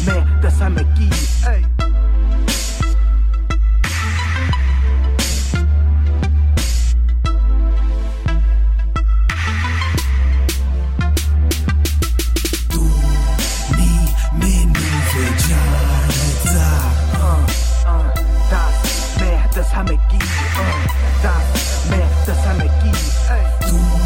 mehr, das haben wir gegeben. Ey. Das haben wir gegeben, das mehr, das haben wir gegeben.